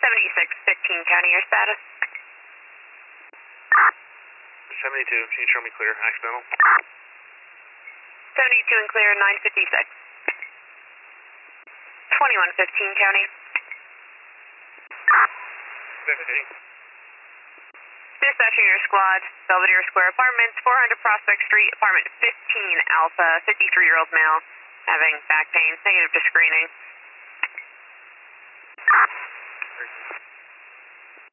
7615 County, your status? 72, can you show me clear, accidental? 72 and clear, 956. 2115 County. 15. Dispatching your squad, Belvedere Square Apartments, 400 Prospect Street, apartment 15 Alpha, 53-year-old male, having back pain, negative to screening.